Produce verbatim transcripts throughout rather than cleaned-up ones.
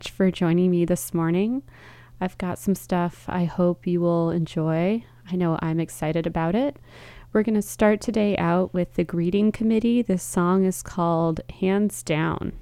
for joining me this morning. I've got some stuff I hope you will enjoy. I know I'm excited about it. We're going to start today out with the Greeting Committee. This song is called Hands Down.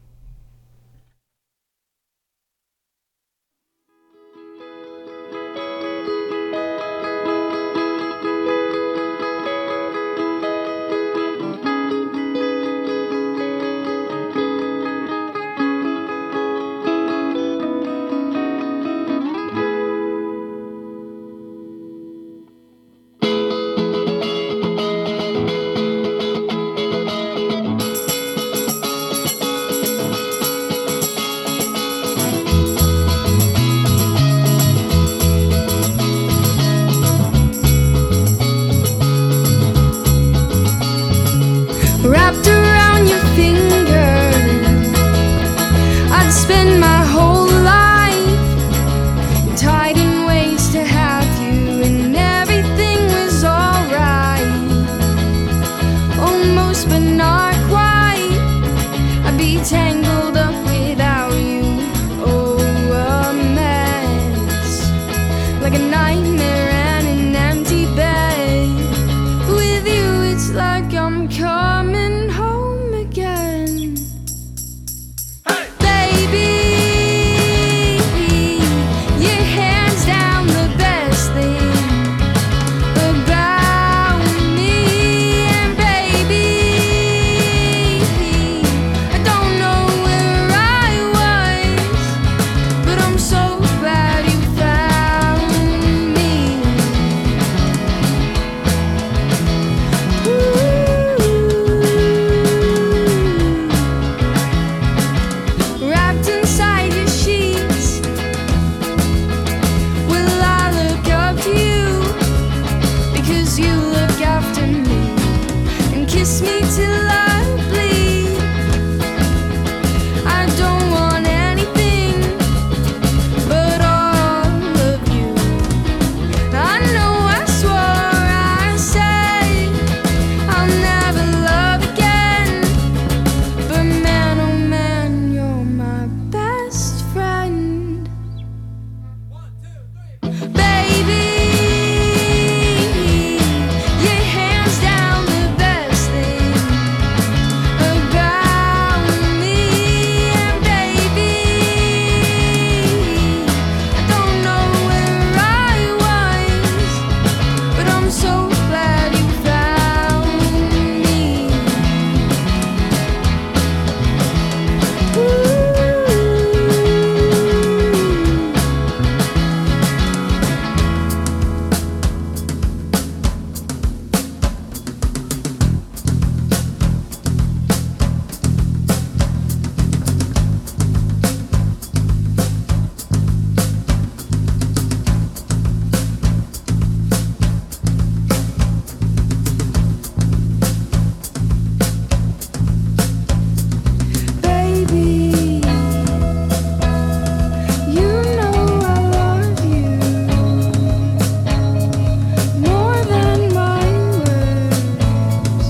Wrapped around your finger, I'd spend my whole life tied in ways to have you, and everything was alright. Almost, but not quite. I'd be tangled up without you. Oh, a mess, like a nightmare and an empty bed. With you, it's like I'm coming home again. Hey! Baby, your hands down the best thing about me. And baby, I don't know where I was, but I'm so glad you found me. Wrapped inside your sheets, will I look up to you? Because you look after me and kiss me till I bleed. I don't want anything but all of you. I know I swore I said I'll never love again, but man, oh man, you're my best friend. Baby, your hands down the best thing about me. And baby, I don't know where I was, but I'm so glad you found me. Ooh. Baby, you know I love you more than my words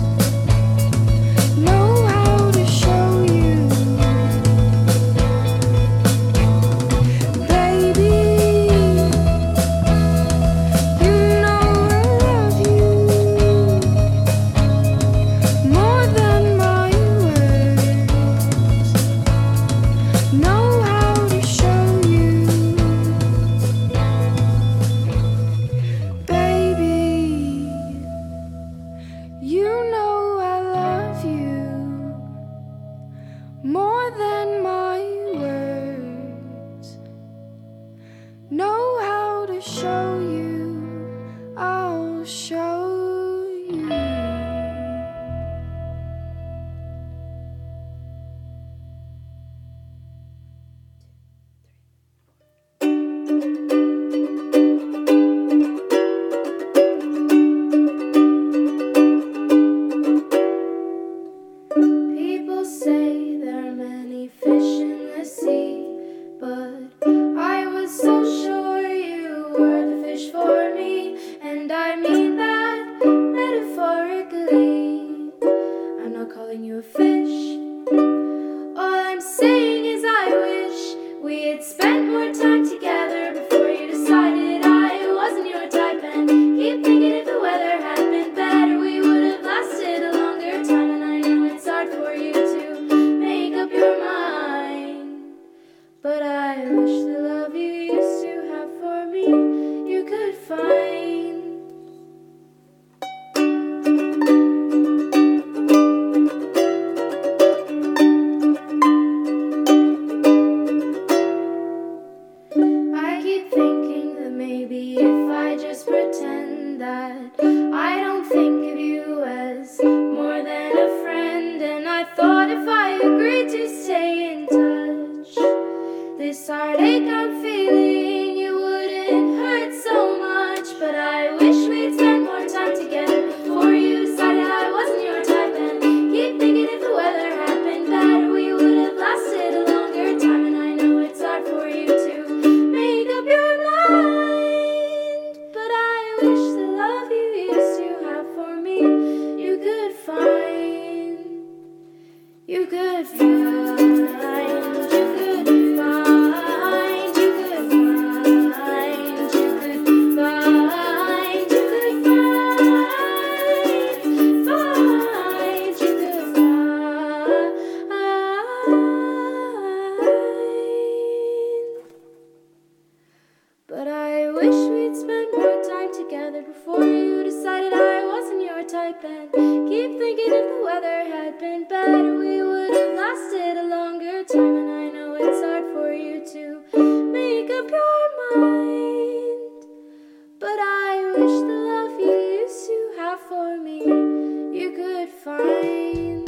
know how to show you. Baby, you know I love you more than my words know how to show you. Baby, you know I love you more than my words know how to show you. I'll show you. People say there are many fish in the sea, but I was so sure you were the fish for me, and I mean that metaphorically. I'm not calling you a fish. All I'm saying is I wish we spent more time together before you decided I wasn't your type. And keep thinking if the weather had been better, we would have lasted a longer time. And I know it's hard for you to make up your mind, but I wish the love you used to have for me you could find. I keep thinking that maybe if I just pretend that I don't think of you as more than a friend, and I thought if I agreed to stay in touch, this heartache I'm feeling, it wouldn't hurt so much. But I wish we'd spend more time together before you decided I wasn't your type. And keep thinking if the weather had been better, we would have lasted a longer time. And I know it's hard for you to make up your mind, but I wish the love you used to have for me you could find. You could find. You could find. You could find. You could find. You could find. Find. You could find. But I wish we'd spend more time together before you decided I wasn't your type. And keep thinking if the weather had been better, we would have lasted a longer time. And I know it's hard for you to make up your mind, but I wish the love you used to have for me you could find.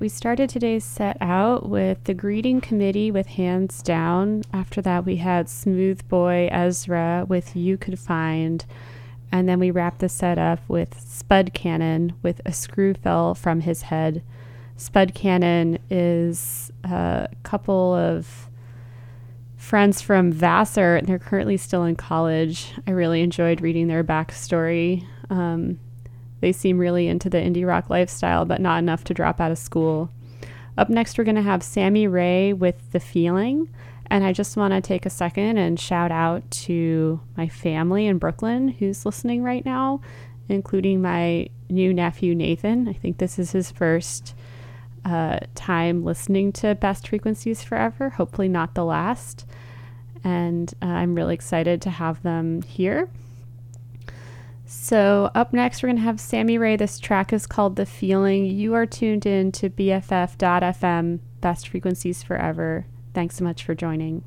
we started today's set out with the Greeting Committee with Hands Down. After that, we had Smooth Boy Ezra with You Could Find. And then we wrapped the set up with Spud Cannon with A Screw Fell From His Head. Spud Cannon is a couple of friends from Vassar, and they're currently still in college. I really enjoyed reading their backstory. Um, they seem really into the indie rock lifestyle, but not enough to drop out of school. Up next, we're going to have Sammy Ray with The Feeling. And I just want to take a second and shout out to my family in Brooklyn who's listening right now, including my new nephew, Nathan. I think this is his first uh, time listening to Best Frequencies Forever, hopefully not the last. And uh, I'm really excited to have them here. So up next, we're going to have Sammy Ray. This track is called The Feeling. You are tuned in to B F F dot F M, Best Frequencies Forever. Thanks so much for joining.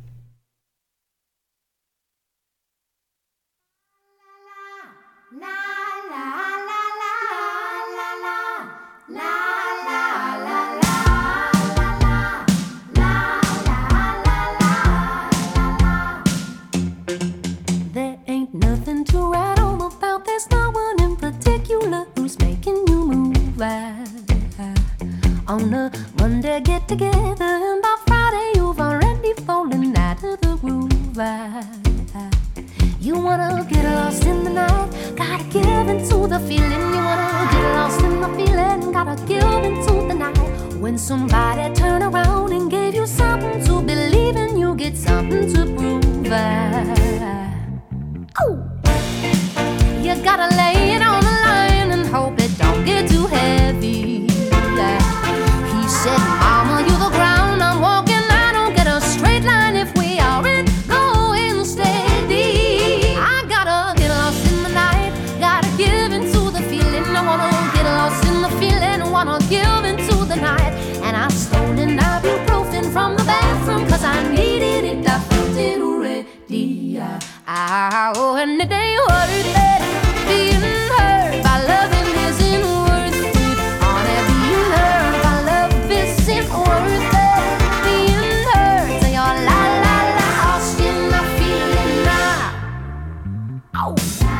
There ain't nothing to write home about. There's no one in particular who's making you move. I, I, on a Monday get together and by Friday you've already fallen out of the groove. I, I, you wanna get lost in the night, gotta give into the feeling. You wanna get lost in the feeling, gotta give into the night. When somebody turn around and gave you something to believe in, you get something to prove. I, oh, you gotta lay it on the line and hope it don't get too heavy. He said, Mama, you the ground I'm walking. I don't get a straight line if we aren't going steady. I gotta get lost in the night, gotta give into the feeling. I wanna get lost in the feeling, wanna give into the night. And I stole an ibuprofen from the bathroom, cause I needed it, I felt it already. I, oh, and it ain't worth it, being hurt by loving isn't worth it. Honey, being hurt by love isn't worth it. Being hurt, say you're la la la, lost in the feeling now. Oh.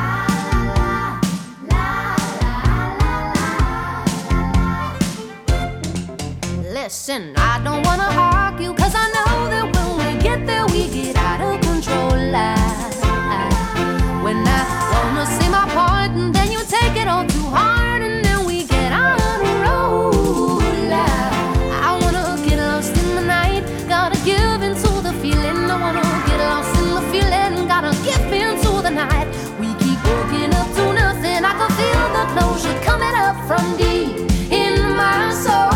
Listen, I don't wanna argue, cause I know that when we get there, we get out of control. I, I, when I wanna say my part, and then you take it all too hard, and then we get on a roll. I, I wanna get lost in the night, gotta give into the feeling. I wanna get lost in the feeling, gotta give into the night. We keep working up to nothing, I can feel the closure coming up from deep in my soul.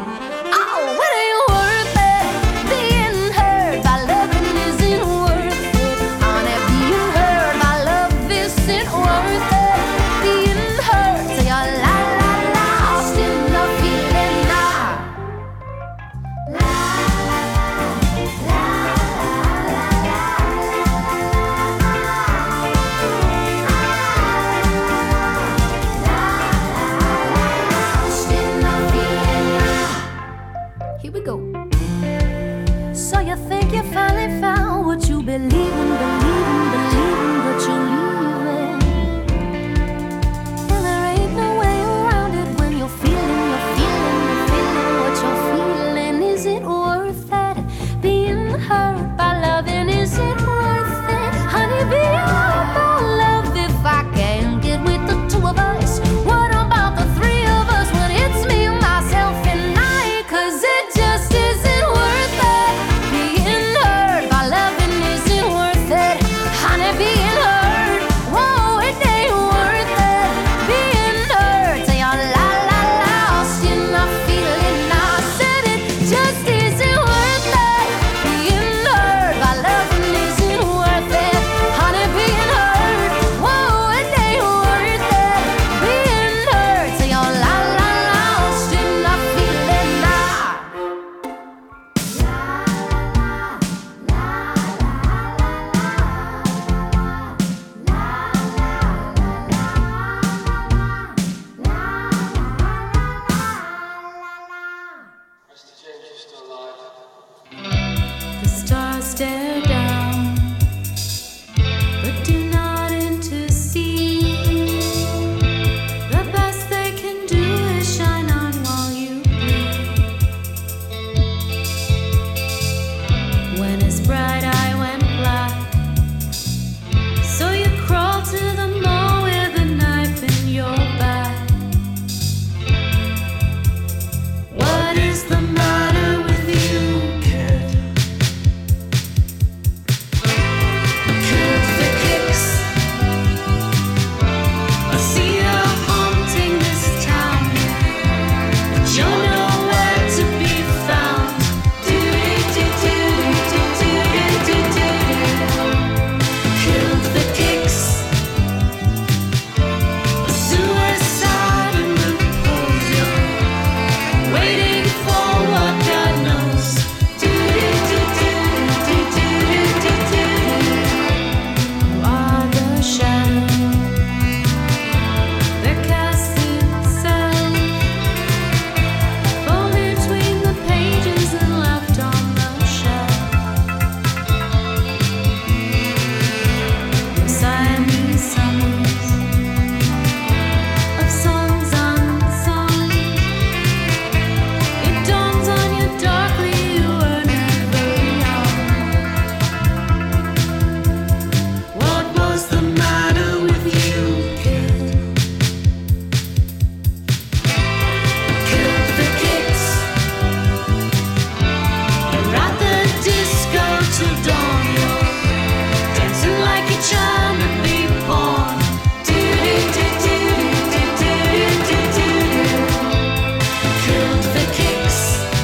Believing, believing, believing, but you're leaving. And there ain't no way around it when you're feeling, you're feeling, you're feeling what you're feeling. Is it worth it? Being hurt by loving, is it worth it? Honey, being hurt by love, if I can't get with the two of us, what about the three of us when it's me, myself, and I? Cause it just isn't worth it. Being hurt by loving, is it worth it? The stars stare down, but do not intercede. The best they can do is shine on while you breathe. When it's bright, I went black. So you crawl to the mall with a knife in your back. What is the matter with you, kid? Kill the kicks. I see you haunting this town, but you're nowhere to be found. Do do do do do do do do. Kill the kicks. Suicide in the pose, you're waiting for what God knows. Do do do do do do do do. You are the shadow. They're casting sound. Fall between the pages and left on the shelf. Siamese summers of songs unsung. It dawns on you darkly, you were never young. What was the matter with you, kid? Kill the kicks. You're at the disco till dawn. You're dancing like you're trying to be born. Do do do do do do do do. Kill the kicks.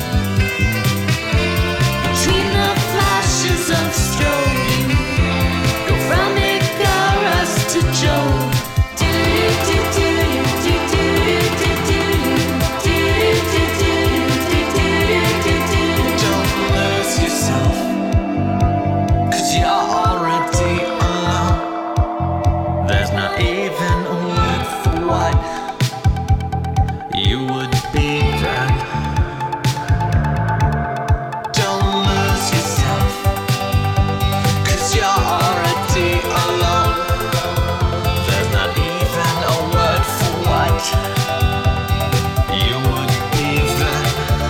Between the flashes of strobe, you go from Icarus to Job. Do do do do do do do do do do do do do. Don't lose yourself, 'cause you're already alone. There's not even a word for what you would be then. Don't lose yourself, 'cause you're already alone. There's not even a word for what you would be then.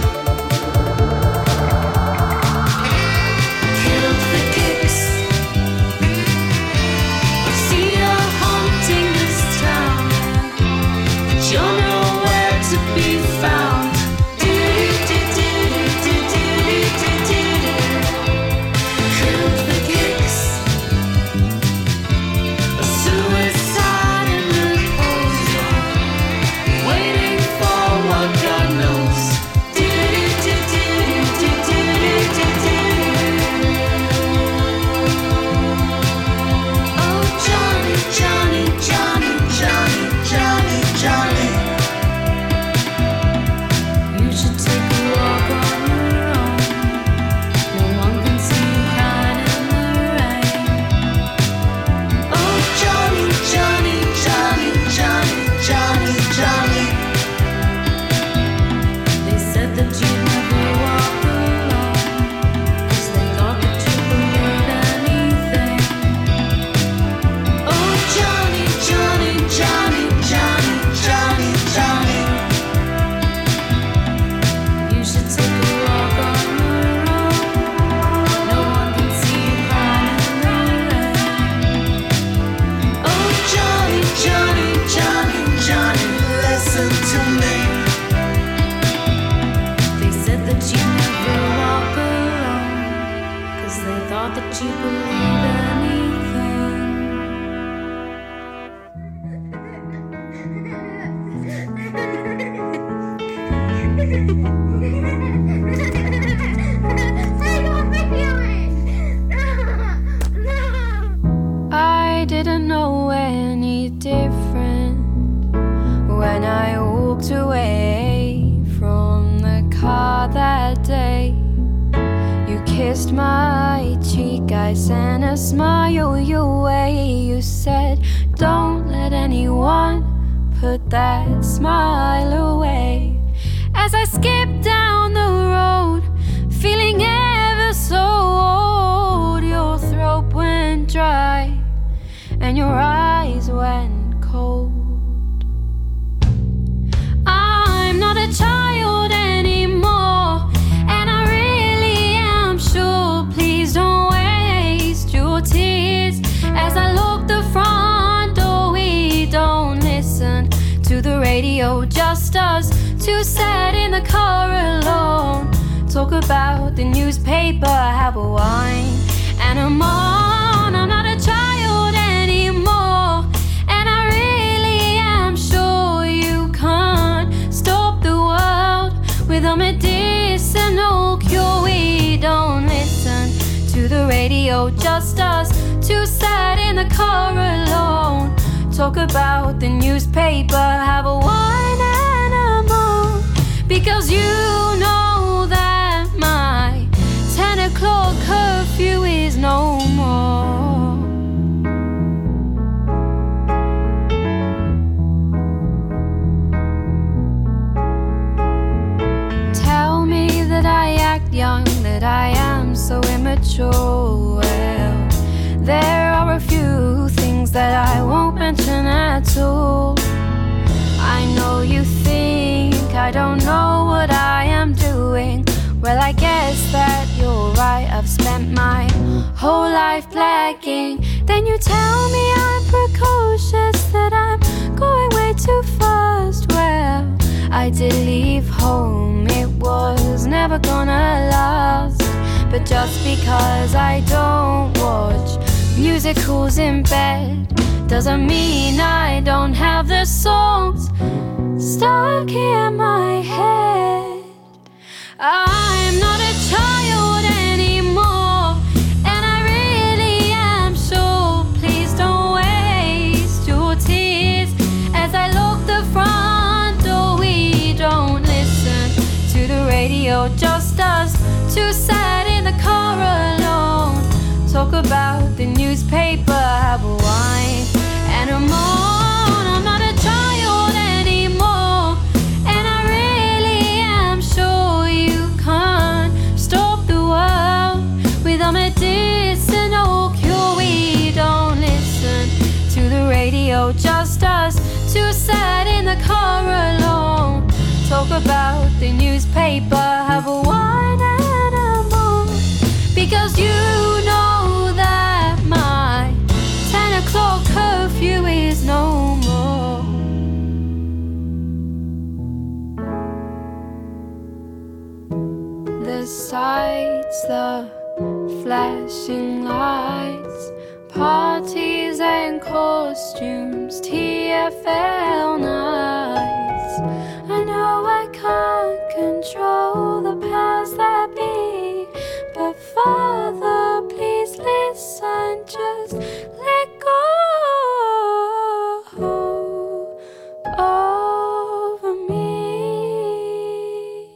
Kill the kicks. I see you haunting this town, but you're nowhere to be found. Do do do do do do do do. Kill the kicks. A suicide in the pose, you're waiting for what God knows. Do do do do do do do. Oh Johnny, Johnny, Johnny, Johnny, Johnny, Johnny. You should take a walk on your own. No one can see you hide in the rain. Oh Johnny, Johnny, Johnny, Johnny, Johnny, Johnny. They said that you'd never walk alone, 'cause they thought that you believed anything. Oh Johnny, Johnny, Johnny, Johnny, Johnny, Johnny. You should take a walk on your own. No one can see you hide in the rain. Oh Johnny, Johnny, Johnny, Johnny, listen to me. They said that you'd never walk alone, 'cause they thought that you believed anything. I didn't know any different when I walked away from the car that day. You kissed my cheek, I sent a smile your way. You said, don't let anyone put that smile away. As I skipped down the road too sad in the car alone. Talk about the newspaper, have a wine and I'm on. I'm not a child anymore, and I really am sure you can't stop the world with a medicinal cure. We don't listen to the radio, just us, too sad in the car alone. Talk about the newspaper, have a wine and a moan, because you know that my ten o'clock curfew is no more. Tell me that I act young, that I am so immature. Well, there are a few things that I won't mention at all. I know you think I don't know what I am doing. Well, I guess that you're right, I've spent my whole life blacking. Then you tell me I'm precocious, that I'm going way too fast. Well, I did leave home, it was never gonna last. But just because I don't watch musicals in bed doesn't mean I don't have the songs stuck in my head. I'm not a child anymore, and I really am sure. Please don't waste your tears as I lock the front door. We don't listen to the radio, just us, too sad in the car alone. Talk about the newspaper, have a wine and a moan. I'm not a child anymore, and I really am sure you can't stop the world with a medicinal cure. We don't listen to the radio, just us, too sad in the car alone. Talk about the newspaper, have a wine and a moan, because you know that my ten o'clock curfew is no more. The sights, the flashing lights, parties and costumes, T F L nights. I know I can't control the powers that be, but Father, please listen, just let go over me.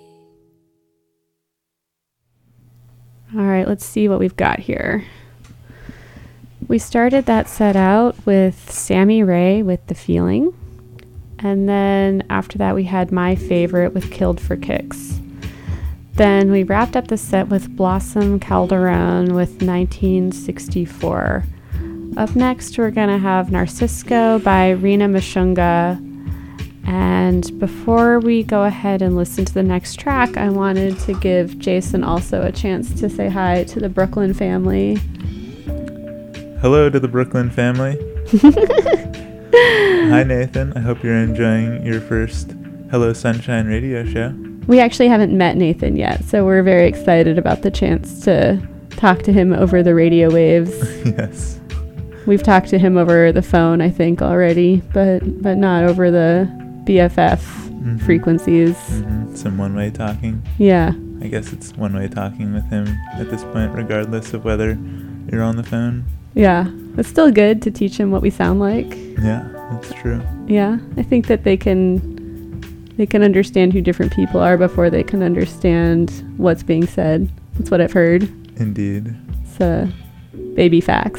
All right, let's see what we've got here. We started that set out with Sammy Ray with The Feeling. And then after that, we had my favorite with Killed for Kicks. Then we wrapped up the set with Blossom Calderon with nineteen sixty-four. Up next, we're going to have Narcisco by Rina Mashunga. And before we go ahead and listen to the next track, I wanted to give Jason also a chance to say hi to the Brooklyn family. Hello to the Brooklyn family. Hi, Nathan. I hope you're enjoying your first Hello Sunshine radio show. We actually haven't met Nathan yet, so we're very excited about the chance to talk to him over the radio waves. Yes. We've talked to him over the phone, I think, already, but but not over the B F F mm-hmm. frequencies. Mm-hmm. Some one-way talking. Yeah. I guess it's one-way talking with him at this point, regardless of whether you're on the phone. Yeah. It's still good to teach him what we sound like. Yeah, that's true. Yeah. I think that they can they can understand who different people are before they can understand what's being said. That's what I've heard. Indeed. It's uh, baby facts.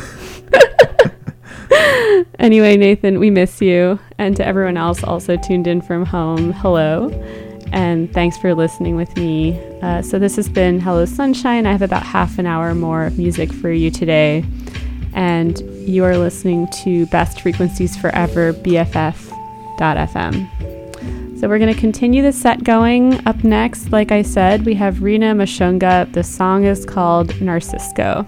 Anyway, Nathan, we miss you. And to everyone else also tuned in from home, hello. And thanks for listening with me. Uh, so this has been Hello Sunshine. I have about half an hour more of music for you today. And you are listening to Best Frequencies Forever, B F F dot F M. So we're going to continue the set going. Up next, like I said, we have Rina Mashunga. The song is called Narcisco.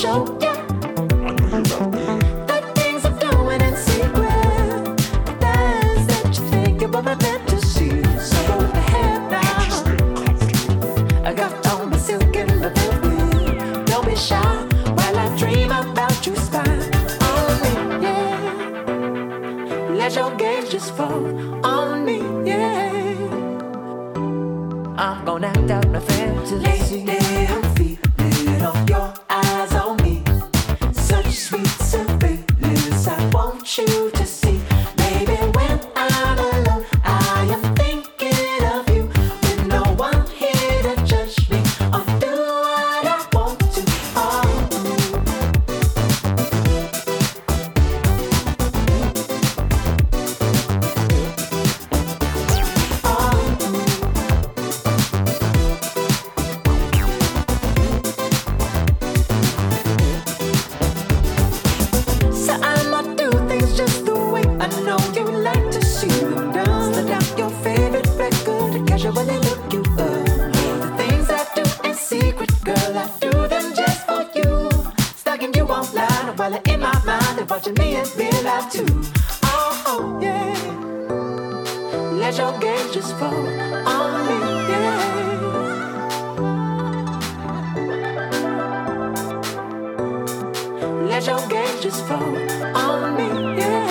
show ya the things I'm doing in secret. The things that you think you were meant to see. So go ahead now. I got on my silk and my velvet. Don't be shy while I dream about you. Spine on me, yeah. Let your gaze just fall on me, yeah. I'm gonna act out my fantasy. Lady, I'm feeling of your eyes on me. Such sweet surveillance I want you to see. Baby, when I'm alone, I am thinking of you. With no one here to judge me, I'll do what I want to. Oh. So I'ma do things just the way I know you like to see them done. Let out your favorite record and casually look you up. The things I do in secret, girl, I do them just for you. Stalking you online while in my mind and watching me and realize too. Oh, yeah. Let your gaze just fall on me, yeah. Let your gaze just fall on me, yeah.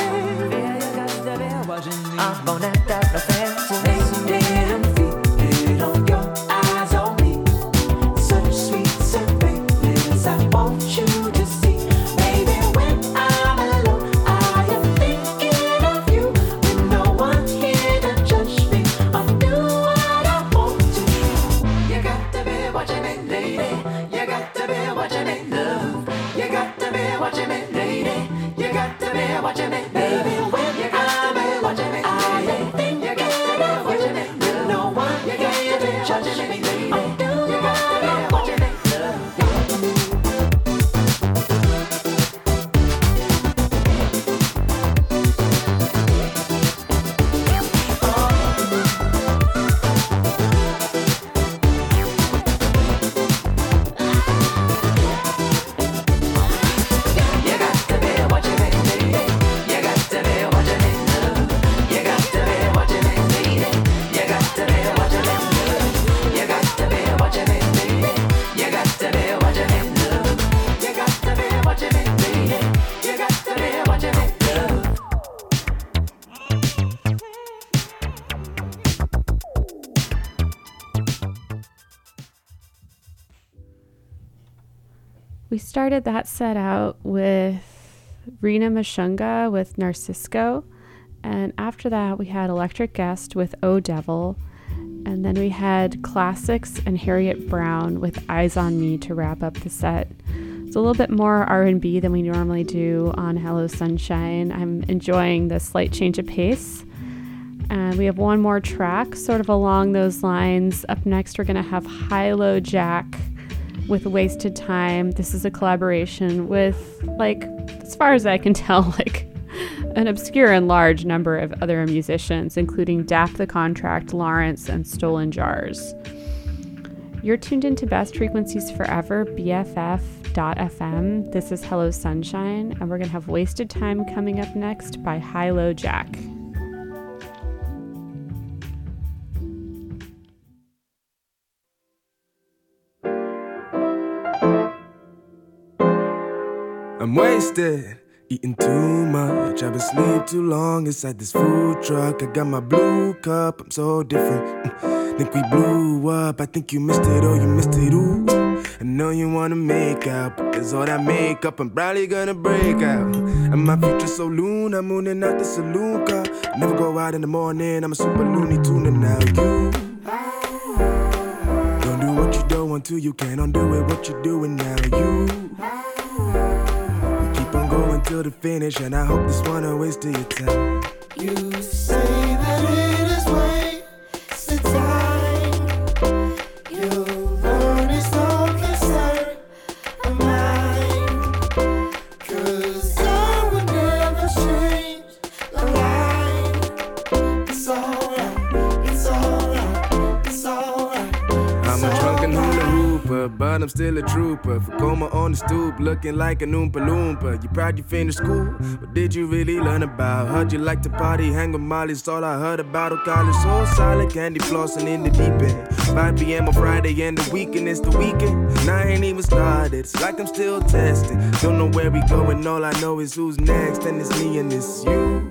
I'm gonna act out my fantasy. I'm feeling on your eyes on me. Such sweet surveillance I want you to see. Baby, when I'm alone, I am thinking of you. With no one here to judge me, I'll do what I want to. You got to be watching me, lady. You got to be watching me, love. You got to be watching me, lady. You got to be watching me, baby. When you got to be watching me, I am thinking you got to be watching me. With no one you got to be judging me, lady. I'll do you got to be watching me, love. You got to be watching me, lady. You got to be watching me, love. You got to be watching me, lady. You got to be watching me, love. You got to be watching me, lady. You got to be watching me, love. You got to be watching me, lady. You got to be watching me, love. We started that set out with Rina Mashunga with Narcisco. And after that, we had Electric Guest with Oh Devil. And then we had Classics and Harriet Brown with Eyes on Me to wrap up the set. It's a little bit more R and B than we normally do on Hello Sunshine. I'm enjoying the slight change of pace. And we have one more track sort of along those lines. Up next, we're going to have Hi-Lo Jack with Wasted Time. This is a collaboration with, like, as far as I can tell, like an obscure and large number of other musicians, including Daft the Contract, Lawrence, and Stolen Jars. You're tuned into Best Frequencies Forever, B F F dot F M. This is Hello Sunshine, and we're going to have Wasted Time coming up next by Hi-Lo Jack. I'm wasted, eating too much. I've been sleep too long inside this food truck. I got my blue cup, I'm so different. Mm. Think we blew up, I think you missed it, oh you missed it, ooh. I know you wanna make out, but there's all that makeup, I'm probably gonna break out. And my future's so loon, I'm mooning out the saloon car. Never go out in the morning, I'm a super loony tuner now. You don't do what you don't want to, you can't undo it, what you're doing now. You I'm going till the finish, and I hope this one will waste your time. You say that it is wasted time. You'll learn it's no concern of mine. 'Cause I would never change a line. It's alright, it's alright, it's alright. I'm a drunken hula hooper, super, but I'm still a trooper. For coma on the stoop, looking like an Oompa Loompa. You proud you finished school? What did you really learn about? Heard you like to party, hang with Molly, it's all I heard about. Oh, college so solid, candy flossing in the deep end. five p.m. on Friday and the weekend, it's the weekend. And I ain't even started, it's like I'm still testing. Don't know where we going, all I know is who's next. And it's me and it's you.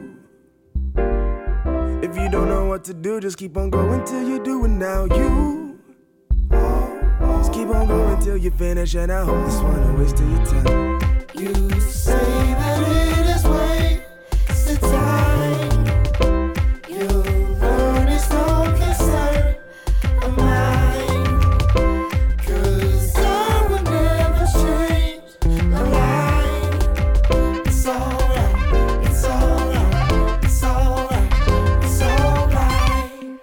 If you don't know what to do, just keep on going till you do it now. You just keep on going till you finish, and I hope this one don't waste your time. You say that it is wasted time. You'll learn it's no concern of mine. 'Cause I would never change my mind. It's alright, it's alright, it's alright, it's alright.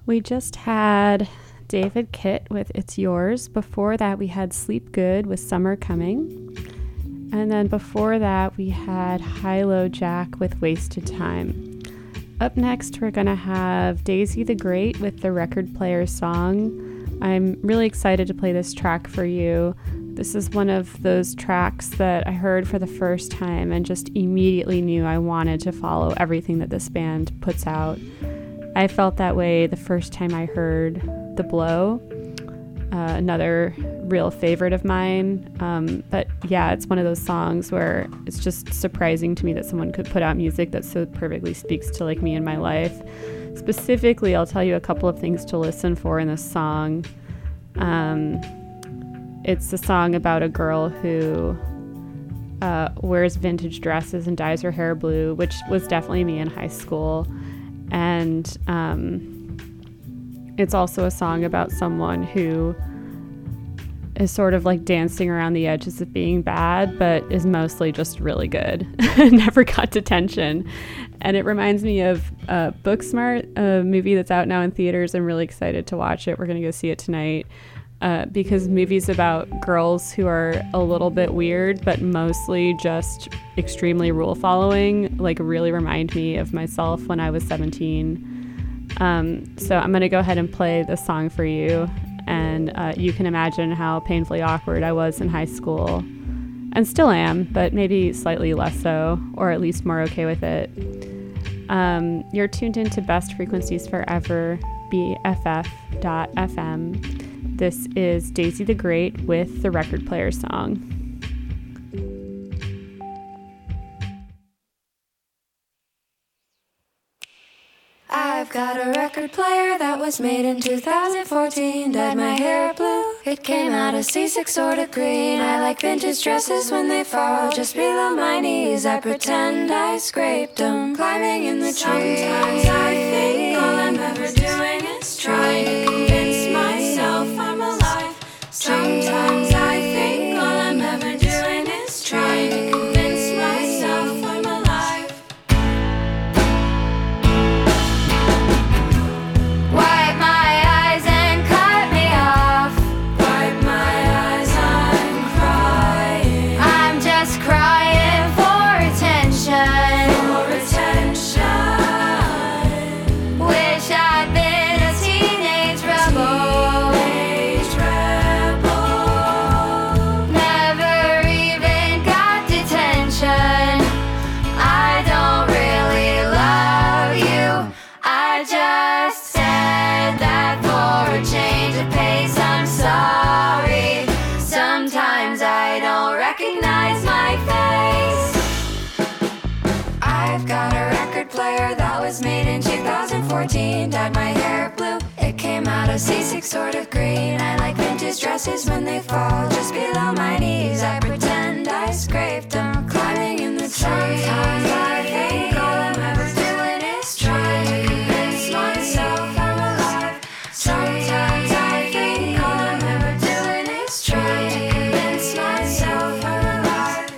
We just had David Kitt with It's Yours. Before that, we had Sleep Good with Summer Coming. And then before that, we had Hilo Jack with Wasted Time. Up next, we're going to have Daisy the Great with the Record Player Song. I'm really excited to play this track for you. This is one of those tracks that I heard for the first time and just immediately knew I wanted to follow everything that this band puts out. I felt that way the first time I heard The Blow, uh, another real favorite of mine. Um, but yeah, it's one of those songs where it's just surprising to me that someone could put out music that so perfectly speaks to like me and my life. Specifically, I'll tell you a couple of things to listen for in this song. Um, it's a song about a girl who uh, wears vintage dresses and dyes her hair blue, which was definitely me in high school. And um, it's also a song about someone who is sort of like dancing around the edges of being bad, but is mostly just really good. Never got detention. And it reminds me of uh, Booksmart, a movie that's out now in theaters. I'm really excited to watch it. We're going to go see it tonight. Uh, because movies about girls who are a little bit weird, but mostly just extremely rule following, like really remind me of myself when I was seventeen. Um, so I'm going to go ahead and play this song for you. And uh, you can imagine how painfully awkward I was in high school, and still am, but maybe slightly less so, or at least more okay with it. Um, you're tuned into Best Frequencies Forever, B F F dot F M. This is Daisy the Great with the Record Player Song. I've got a record player that was made in two thousand fourteen. Dyed my hair blue, it came out a C six sort of green. I like vintage dresses when they fall just below my knees. I pretend I scraped them, climbing in the trees. Sometimes I think all I'm ever doing is trying to convince myself I'm alive. Sometimes I think all I'm ever doing is trying to convince myself I'm alive. Wipe my eyes and cut me off. Wipe my eyes, I'm crying. I'm just crying for attention. For attention. Wish I'd been a teenage rebel. Teenage rebel. Never even got detention. I don't really love you. I just said that for a change of pace. I'm sorry. Sometimes I don't recognize my face. I've got a record player that was made in two thousand fourteen. Dyed my hair blue, it came out a C six sort of green. I like vintage dresses when they fall just below my knees. I pretend I scraped them, climbing in the trees. Sometimes I think all I'm ever doing is trying to convince myself I'm alive. Sometimes I think all I'm ever doing is trying to convince myself I'm alive.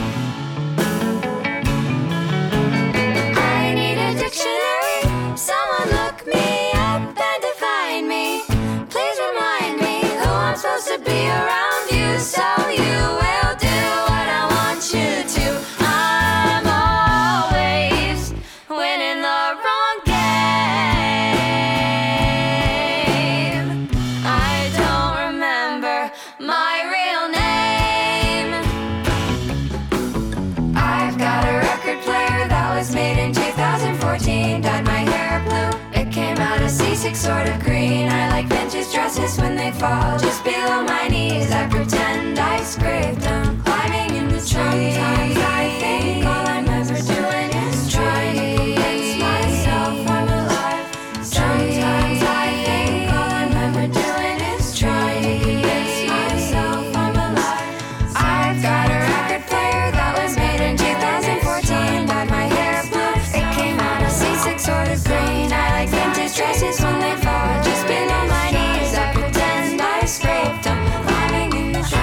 I need a dictionary. Someone look me up and define me. Please remind me who I'm supposed to be around you, so you will do what I want you to. I'm always winning the wrong game. I don't remember my real name. I've got a record player that was made in two thousand fourteen. Dyed my hair blue, it came out a C six sort of green. I like vintage dresses when they fall just below my knees. I pretend I scraped them, climbing in the trees. Sometimes I think all I'm ever doing is trying to convince myself I'm alive. Sometimes I think all I'm ever doing is trying to convince myself I'm alive. I've got a record player that was made in two thousand fourteen. Dyed my hair blue, it came out a C six sort of green. I like vintage dresses when they fall just below my knees. I pretend I scraped them, climbing in the trees.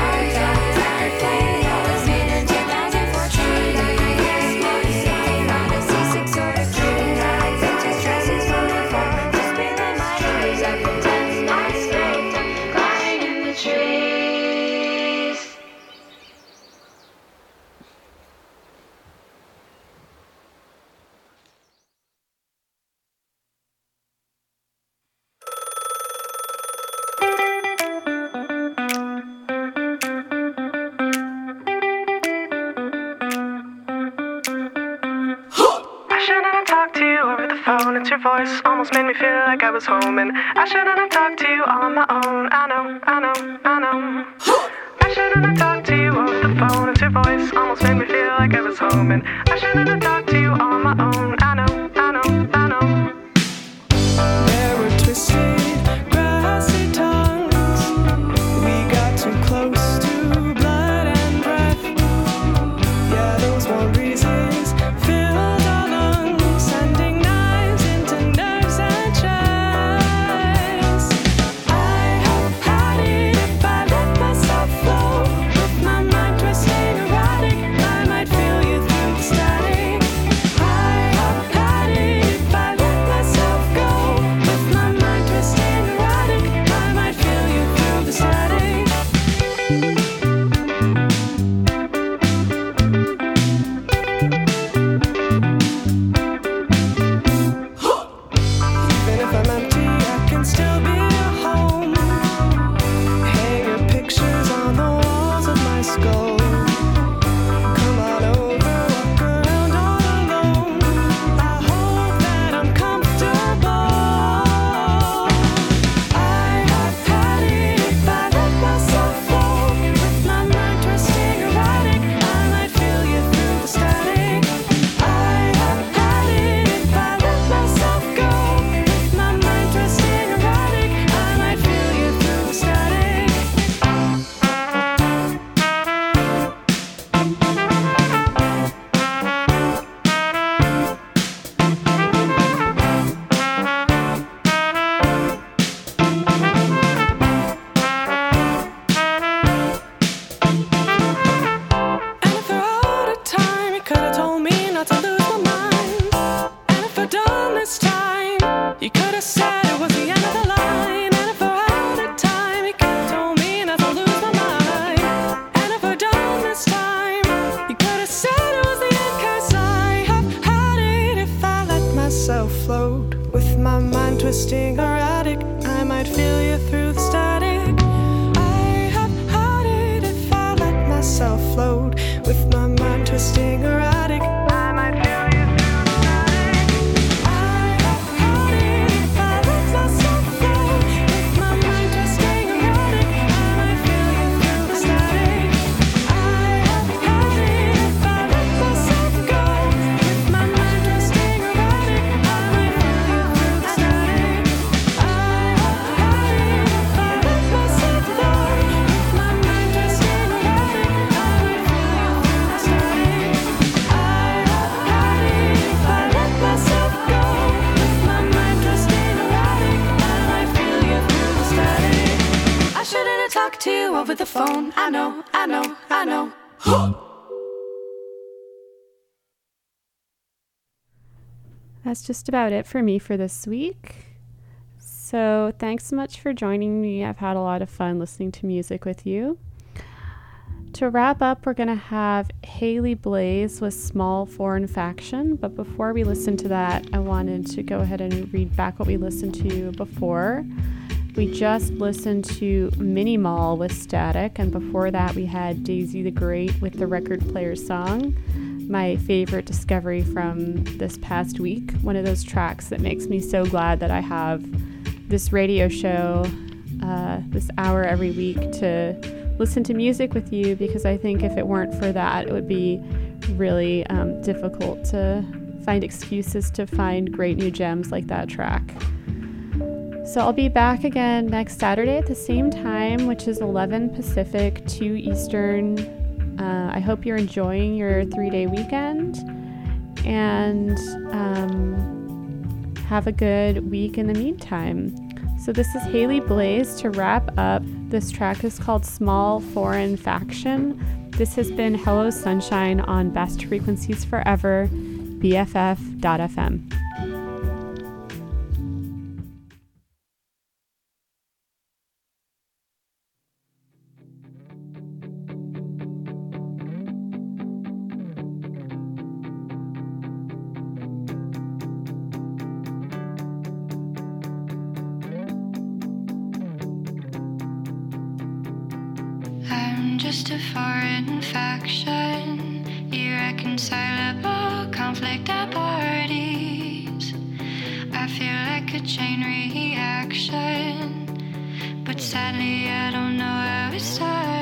your voice almost made me feel like I was home. And I shouldn't have talked to you all on my own. I know, I know, I know. I shouldn't have talked to you over the phone. It's your voice almost made me feel like I was home. And I shouldn't have talked to you all on my own. I know, I know, I know. There were twisted, grassy tongues. We got too close to blood and breath. Yeah, those warm breezes filled our lungs, sending knives into nerves and chest. I have had it if I let myself flow. With my mind twisting erratic, I might feel you through the static. I have had it if I let myself go. With my mind twisting erratic, I might feel you through the static. Even if I'm empty, I can still be a home. Hang your pictures on the walls of my skull. Come on over, walk around all alone. I hope that I'm comfortable. I have had it if I let myself flow. With my mind twisting erratic, I might feel you through the static. I have had it if I let myself go. With my mind twisting erratic, I might feel you through the static. And if we're out of time, you could have told me not to lose my mind. And if we're done this time, you could have said it was the end of the line. And if we're out of time, you could have told me not to lose my mind. And if we're done this time, you could have said it was the end, 'cause I have had it if I let myself float. With my mind twisting erratic, I might feel you through the static. I have had it if I let myself float. With my mind twisting erratic, I might feel you through the static. I have had it if I let myself float. With my mind twisting erratic, I might feel you through the static. I have had it if I let myself go. With my mind twisting erratic, I might feel you through the static. I have had it if I let myself go. With my mind twisting erratic, I might feel you through the static. I have had it if I let myself go. With my mind twisting erratic, I might feel you through the static. I shouldn't have talked to you over the phone. I know, I know, I know. That's just about it for me for this week. So thanks so much for joining me. I've had a lot of fun listening to music with you. To wrap up, we're going to have Haley Blaze with Small Foreign Faction. But before we listen to that, I wanted to go ahead and read back what we listened to before. We just listened to Mini Mall with Static, and before that we had Daisy the Great with the Record Player Song, my favorite discovery from this past week. One of those tracks that makes me so glad that I have this radio show, uh, this hour every week to listen to music with you, because I think if it weren't for that, it would be really um, difficult to find excuses to find great new gems like that track. So I'll be back again next Saturday at the same time, which is eleven Pacific, two Eastern. Uh, I hope you're enjoying your three-day weekend, and um, have a good week in the meantime. So this is Haley Blaze to wrap up. This track is called Small Foreign Faction. This has been Hello Sunshine on Best Frequencies Forever, B F F dot F M. I'm just a foreign faction, irreconcilable conflict at parties. I feel like a chain reaction, but sadly I don't know how it started.